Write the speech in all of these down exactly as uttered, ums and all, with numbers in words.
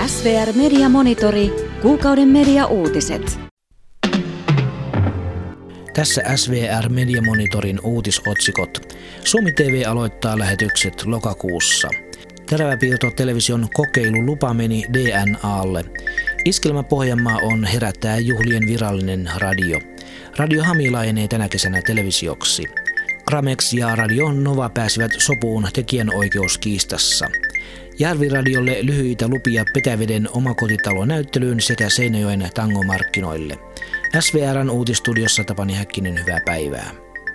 S V R Media Monitori, kuukauden media-uutiset. Tässä S V R Media Monitorin uutisotsikot. Suomi T V aloittaa lähetykset lokakuussa. Teräväpiirto television kokeilulupa meni D N A:lle. Iskelmä Pohjanmaa on herättää juhlien virallinen radio. Radio Hami laajenee tänä kesänä televisioksi. Gramex ja Radio Nova pääsivät sopuun tekijänoikeuskiistassa. Järviradiolle lyhyitä lupia Petäveden omakotitalonäyttelyyn sekä Seinäjoen tangomarkkinoille. S V R:n uutistudiossa Tapani Häkkinen, hyvää päivää.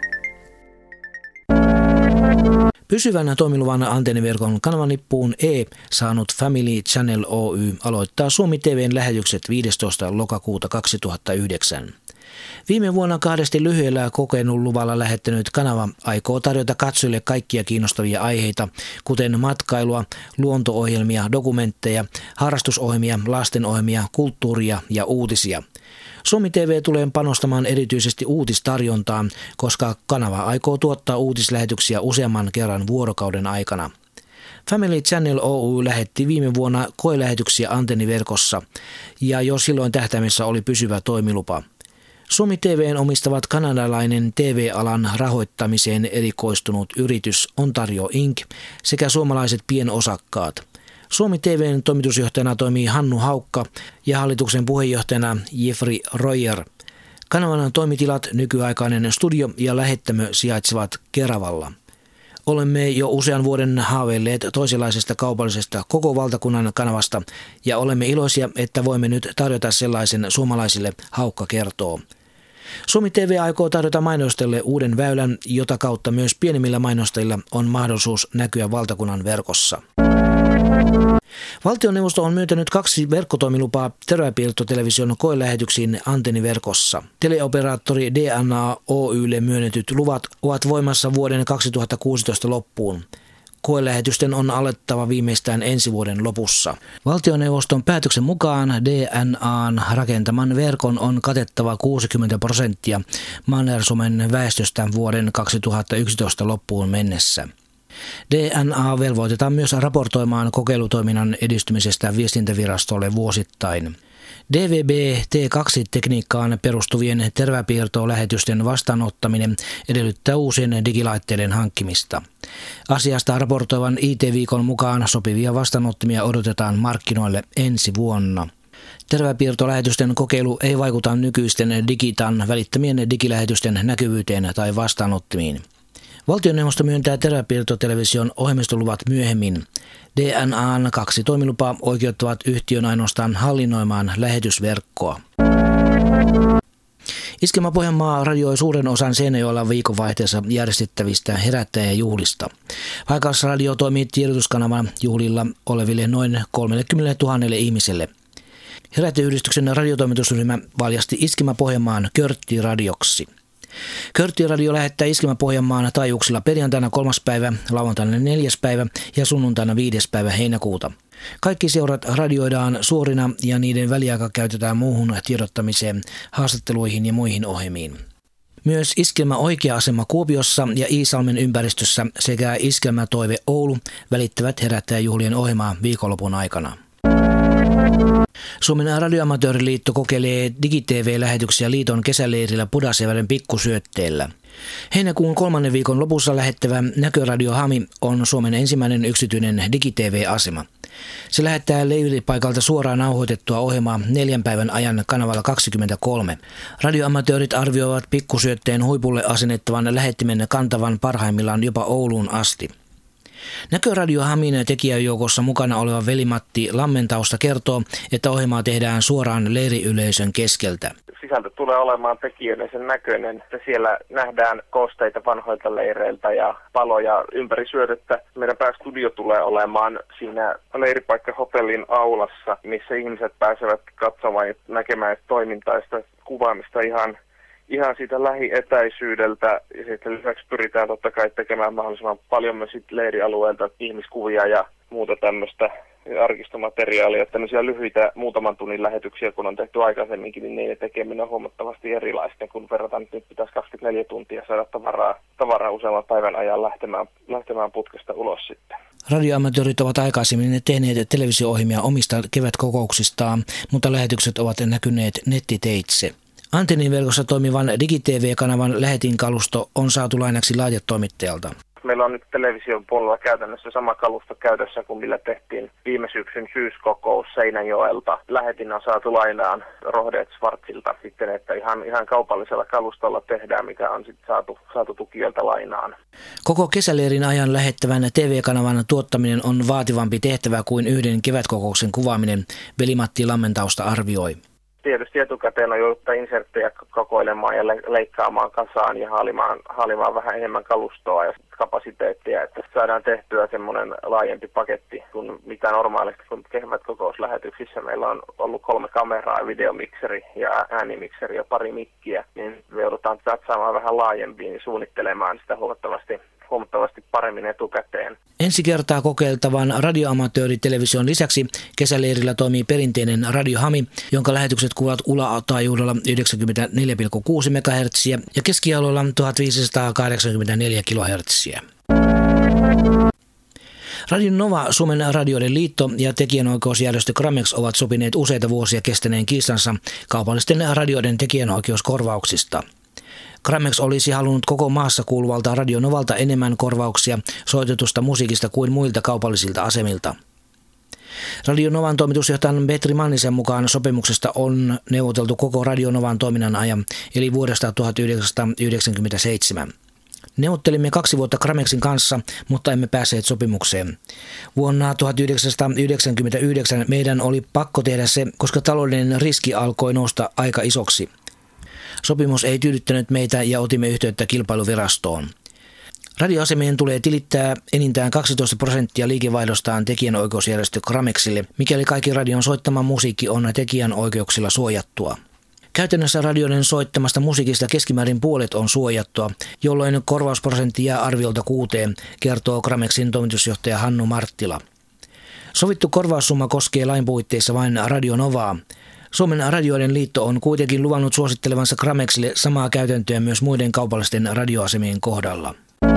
Pysyvän toimiluvan antenniverkon kanavanippuun E saanut Family Channel Oy aloittaa Suomi T V:n lähetykset viidestoista lokakuuta kaksituhattayhdeksän. Viime vuonna kahdesti lyhyellä kokeiluluvalla lähettänyt kanava aikoo tarjota katsojille kaikkia kiinnostavia aiheita, kuten matkailua, luonto-ohjelmia, dokumentteja, harrastusohjelmia, lastenohjelmia, kulttuuria ja uutisia. Suomi T V tulee panostamaan erityisesti uutistarjontaan, koska kanava aikoo tuottaa uutislähetyksiä useamman kerran vuorokauden aikana. Family Channel Oy lähetti viime vuonna koelähetyksiä antenniverkossa, ja jo silloin tähtäimessä oli pysyvä toimilupa. Suomi T V:n omistavat kanadalainen T V-alan rahoittamiseen erikoistunut yritys Ontario Incorporated sekä suomalaiset pienosakkaat. Suomi T V:n toimitusjohtajana toimii Hannu Haukka ja hallituksen puheenjohtajana Jeffrey Royer. Kanavan toimitilat, nykyaikainen studio ja lähettämö sijaitsevat Keravalla. Olemme jo usean vuoden haaveilleet toisenlaisesta kaupallisesta koko valtakunnan kanavasta ja olemme iloisia, että voimme nyt tarjota sellaisen suomalaisille, Haukka kertoo. Suomi T V aikoo tarjota mainostajille uuden väylän, jota kautta myös pienemmillä mainostajilla on mahdollisuus näkyä valtakunnan verkossa. Valtioneuvosto on myöntänyt kaksi verkkotoimilupaa teräväpiirtotelevision koelähetyksiin antenniverkossa. Teleoperaattori D N A Oy:lle myönnetyt luvat ovat voimassa vuoden kaksituhattakuusitoista loppuun. Koelähetysten on alettava viimeistään ensi vuoden lopussa. Valtioneuvoston päätöksen mukaan D N A:n rakentaman verkon on katettava kuusikymmentä prosenttia Manner-Suomen väestöstä vuoden kaksituhattayksitoista loppuun mennessä. D N A velvoitetaan myös raportoimaan kokeilutoiminnan edistymisestä viestintävirastolle vuosittain. D V B T kaksi -tekniikkaan perustuvien teräväpiirtolähetysten vastaanottaminen edellyttää uusien digilaitteiden hankkimista. Asiasta raportoivan I T-viikon mukaan sopivia vastaanottimia odotetaan markkinoille ensi vuonna. Teräväpiirtolähetysten kokeilu ei vaikuta nykyisten Digitan välittämien digilähetysten näkyvyyteen tai vastaanottimiin. Valtioneuvosto myöntää teräväpiirtotelevision ohjelmistoluvat myöhemmin. D N A:n kaksi toimilupaa oikeuttavat yhtiön ainoastaan hallinnoimaan lähetysverkkoa. Iskelmä Pohjanmaa radioi suuren osan Seinäjoella viikonvaihteessa järjestettävistä herättäjäjuhlista. Paikallisradio toimii tiedotuskanavan juhlilla oleville noin kolmekymmentätuhatta ihmiselle. Herättäjäyhdistyksen radiotoimitusryhmä valjasti Iskelmä Pohjanmaan Körtti-radioksi. Körtti-radio lähettää Iskelmä Pohjanmaan taajuuksilla perjantaina kolmas päivä, lauantaina neljäs päivä ja sunnuntaina viides päivä heinäkuuta. Kaikki seurat radioidaan suorina ja niiden väliaika käytetään muuhun tiedottamiseen, haastatteluihin ja muihin ohjelmiin. Myös Iskelmä Oikea-asema Kuopiossa ja Iisalmen ympäristössä sekä Iskelmä Toive Oulu välittävät herättäjäjuhlien ohjelmaa viikonlopun aikana. Suomen radioamatööriliitto kokeilee digi-T V-lähetyksiä liiton kesäleirillä Pudasjärven pikkusyötteellä. Heinäkuun kolmannen viikon lopussa lähettävä Näköradio Hami on Suomen ensimmäinen yksityinen digi-T V-asema. Se lähettää leiripaikalta suoraan nauhoitettua ohjelmaa neljän päivän ajan kanavalla kaksikymmentäkolme. Radioamatöörit arvioivat pikkusyötteen huipulle asennettavan lähettimen kantavan parhaimmillaan jopa Ouluun asti. Näköradio Hamin tekijäjoukossa mukana oleva Veli-Matti Lammentausta kertoo, että ohjelmaa tehdään suoraan leiriyleisön keskeltä. Sisältö tulee olemaan tekijöiden sen näköinen, että siellä nähdään koosteita vanhoilta leireiltä ja paloja ympäri syötettä. Meidän päästudio tulee olemaan siinä leiripaikkahotellin aulassa, missä ihmiset pääsevät katsomaan ja näkemään toimintaa ja sitä kuvaamista ihan ihan siitä lähietäisyydeltä, ja sitten lisäksi pyritään totta kai tekemään mahdollisimman paljon myös leirialueelta ihmiskuvia ja muuta tämmöistä arkistomateriaalia. Tämmöisiä lyhyitä muutaman tunnin lähetyksiä, kun on tehty aikaisemminkin, niin niiden tekeminen on huomattavasti erilaista, kun verrataan, että nyt pitäisi kaksikymmentäneljä tuntia saada tavaraa, tavaraa useamman päivän ajan lähtemään, lähtemään putkesta ulos sitten. Radioamatöörit ovat aikaisemmin tehneet televisio-ohjelmia omista kevätkokouksistaan, mutta lähetykset ovat näkyneet nettiteitse. Antenniverkossa toimivan Digi-T V-kanavan lähetinkalusto on saatu lainaksi laitetoimittajalta. Meillä on nyt television puolella käytännössä sama kalusto käytössä kuin millä tehtiin viime syksyn syyskokous Seinäjoelta. Lähetin on saatu lainaan Rohdet Schwarzilta sitten, että ihan, ihan kaupallisella kalustolla tehdään, mikä on sitten saatu, saatu tukijoilta lainaan. Koko kesäleirin ajan lähettävän T V-kanavan tuottaminen on vaativampi tehtävä kuin yhden kevätkokouksen kuvaaminen, veli-Matti Lammentausta arvioi. Tietysti etukäteen on jouduttu inserttejä kokoilemaan ja leikkaamaan kasaan ja haalimaan, haalimaan vähän enemmän kalustoa ja kapasiteettia, että saadaan tehtyä semmoinen laajempi paketti kuin mitä normaalisti, kun kevätkokouslähetyksissä meillä on ollut kolme kameraa, videomikseri ja äänimikseri ja pari mikkiä, niin me joudutaan satsaamaan vähän laajempiin ja suunnittelemaan sitä huomattavasti huomattavasti paremmin etukäteen. Ensi kertaa kokeiltavan radioamatööritelevision lisäksi kesäleirillä toimii perinteinen Radio Hami, jonka lähetykset kuvat ulataajuudella yhdeksänkymmentäneljä pilkku kuusi megahertsiä ja keskialueella tuhatviisisataakahdeksankymmentäneljä kilohertsiä. Radio Nova, Suomen radioiden liitto ja tekijänoikeusjärjestö Gramex ovat sopineet useita vuosia kestäneen kiistansa kaupallisten radioiden tekijänoikeuskorvauksista. Gramex olisi halunnut koko maassa kuuluvalta Radio Novalta enemmän korvauksia soitetusta musiikista kuin muilta kaupallisilta asemilta. Radio Novan toimitusjohtajan Petri Mannisen mukaan sopimuksesta on neuvoteltu koko Radio Novan toiminnan ajan, eli vuodesta tuhatyhdeksänsataayhdeksänkymmentäseitsemän. Neuvottelimme kaksi vuotta Gramexin kanssa, mutta emme päässeet sopimukseen. Vuonna tuhatyhdeksänsataayhdeksänkymmentäyhdeksän meidän oli pakko tehdä se, koska taloudellinen riski alkoi nousta aika isoksi. Sopimus ei tyydyttänyt meitä ja otimme yhteyttä kilpailuvirastoon. Radioasemien tulee tilittää enintään kaksitoista prosenttia liikevaihdostaan tekijänoikeusjärjestö Gramexille, mikäli kaikki radion soittama musiikki on tekijänoikeuksilla suojattua. Käytännössä radioiden soittamasta musiikista keskimäärin puolet on suojattua, jolloin korvausprosentti jää arviolta kuuteen, kertoo Gramexin toimitusjohtaja Hannu Marttila. Sovittu korvaussumma koskee lain puitteissa vain Radio Novaa. Suomen radioiden liitto on kuitenkin luvannut suosittelevansa Gramexille samaa käytäntöä myös muiden kaupallisten radioasemien kohdalla.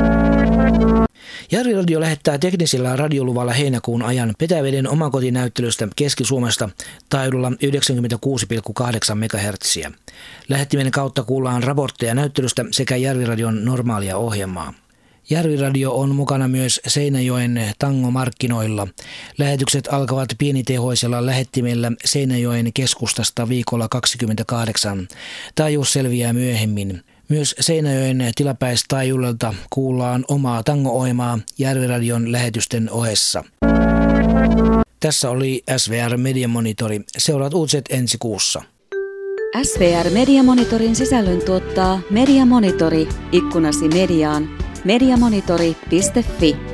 Järviradio lähettää teknisellä radioluvalla heinäkuun ajan Petäveden omakotinäyttelystä Keski-Suomesta taajuudella yhdeksänkymmentäkuusi pilkku kahdeksan megahertsiä. Lähettimen kautta kuullaan raportteja näyttelystä sekä Järviradion normaalia ohjelmaa. Järviradio on mukana myös Seinäjoen tangomarkkinoilla. Lähetykset alkavat pienitehoisella lähettimellä Seinäjoen keskustasta viikolla kaksikymmentäkahdeksan. Taajuus selviää myöhemmin. Myös Seinäjoen tilapäistaajuudelta kuullaan omaa tango-ohjelmaa Järviradion lähetysten ohessa. Tässä oli S V R Mediamonitori. Seuraat uutiset ensi kuussa. S V R Mediamonitorin sisällön tuottaa Mediamonitori, ikkunasi mediaan. mediamonitori piste fi